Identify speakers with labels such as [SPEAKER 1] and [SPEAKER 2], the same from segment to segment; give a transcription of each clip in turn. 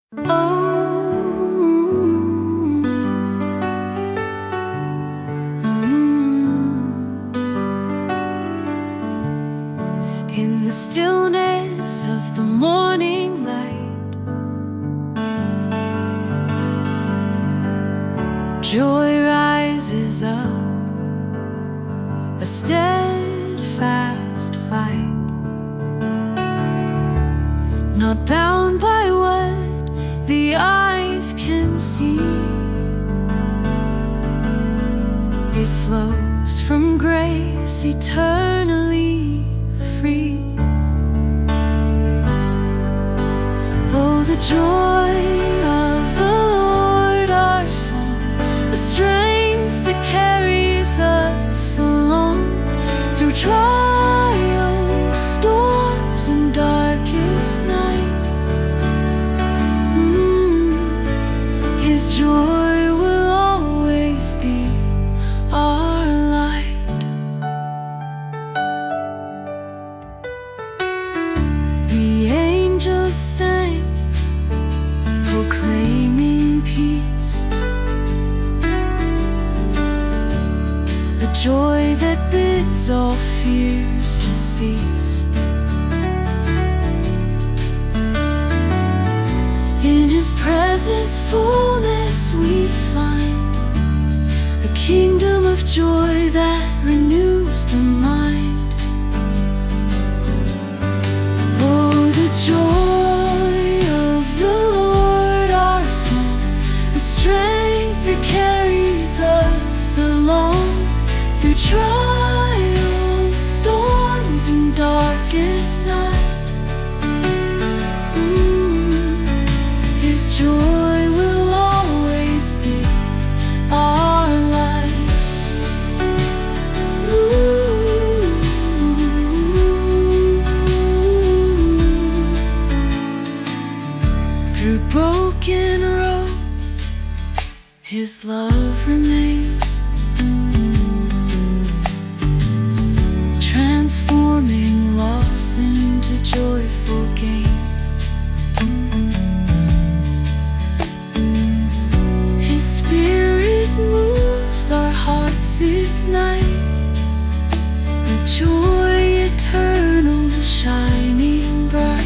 [SPEAKER 1] Oh, in the stillness of the morning light, joy rises up, a steadfast fight, not bound by what the eyes can see. It flows from grace, eternally free. Oh, the joy of the Lord, our song, the strength that carries us along through trials, storms, and darkest night. His joy will always be our light. The angels sang, proclaiming peace, a joy that bids all fears to cease. In His presence fullness we find, a kingdom of joy that renews the mind. Oh, the joy of the Lord, our song, the strength that carries us along through trials, storms, and darkest night. His joy will always be our life. Through broken roads, His love remains, transforming loss into joyful gains. His Spirit moves, our hearts ignite, the joy eternal shining bright.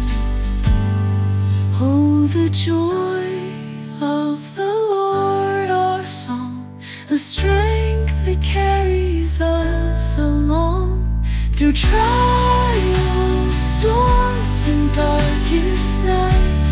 [SPEAKER 1] Oh, the joy of the Lord, our song, the strength that carries us along through trials, storms, and darkest night.